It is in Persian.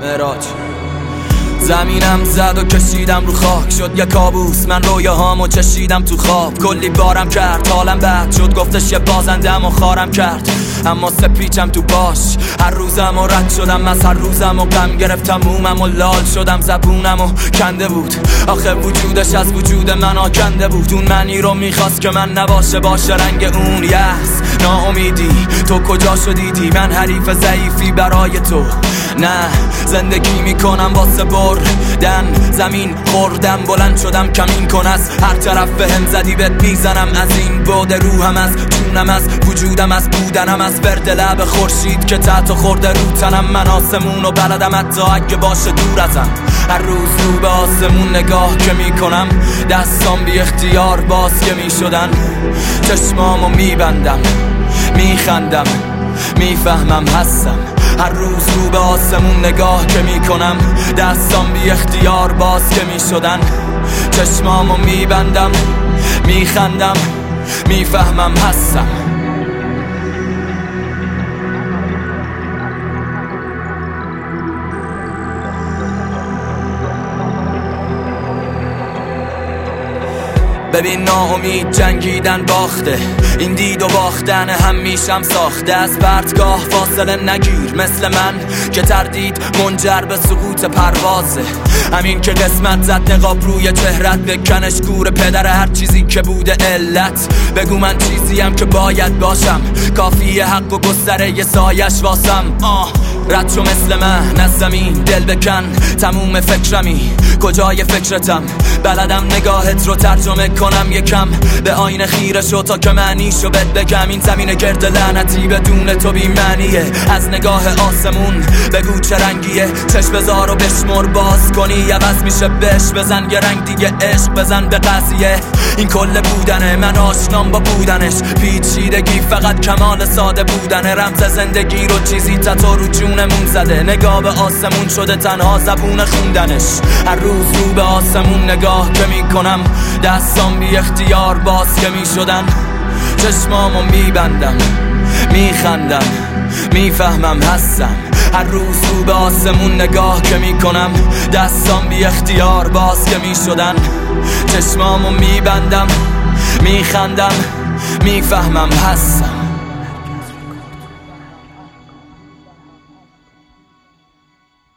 معراج. زمینم زد و کشیدم رو خاک، شد یه کابوس، من رویاهامو چشیدم تو خواب. کلی بارم کرد، حالم بد شد، گفتش یه بازندم و خارم کرد. اما سپیچم تو باش، هر روزم و رد شدم از هر روزم و غم گرفتم مومم و لال شدم. زبونم و کنده بود، آخه وجودش از وجود من آکنده بود. اون منی رو میخواست که من نباشه، باشه رنگ اون یس ناامیدی. تو کجا شدیدی؟ من حریف ضعیفی برای تو. نه زندگی میکنم واسه بردن، زمین خوردم بلند شدم کمین کن. از هر طرف بهم زدی بهت میزنم، از این بعد روحم، از جونم، از وجودم، از بودنم، از ورد لب خورشید که تحت خورده رو تنم. من آسمون و بلدم حتی اگه باشه دور ازم. هر روز رو به آسمون نگاه که میکنم، دستام بی اختیار باز که میشدن. چشمامو میبندم، میخندم، میفهمم هستم. هر روز رو به آسمون نگاه که میکنم، دستام بی اختیار باز که میشدن. چشمامو میبندم، میخندم، میفهمم هستم. ببین ناامید جنگیدن باخته، این دید و باختن هم میشم ساخته. از پرتگاه فاصله نگیر مثل من که تردید منجر به سقوط پروازه. همین که قسمت زد نقاب روی چهرت، بکنش گور پدر هر چیزی که بوده علت. بگو من چیزیم که باید باشم، کافیه حق و گستره ی سایش واسم. رد شو مثل من از زمین، دل بکن تموم فکرمی. کجای فکرتم؟ بلدم نگاهت رو ترجمه کنم یکم. به آینه خیره شو تا که معنیشو بهت بگم. این زمین گرد لعنتی بدون تو بی معنیه. از نگاه آسمون بگو چه رنگیه، چشم بزار و بشمر باز کنی عوض میشه. بش بزن یه رنگ دیگه، عشق بزن به قضیه. این کل بودنه، من آشنام با بودنش. پیچیدگی فقط کمال ساده بودنه. رمز زندگی رو چیزی تا رو جونمون زده. نگاه به آسمون شده تنها زبون خوندنش. هر روز رو به آسمون نگاه که میکنم، دستام بی اختیار باز که میشدن. چشمامو میبندم، میخندم، میفهمم هستم. هر روز رو به آسمون نگاه که میکنم، دستام بی اختیار باز که میشدن. چشمامو میبندم، میخندم، میفهمم هستم.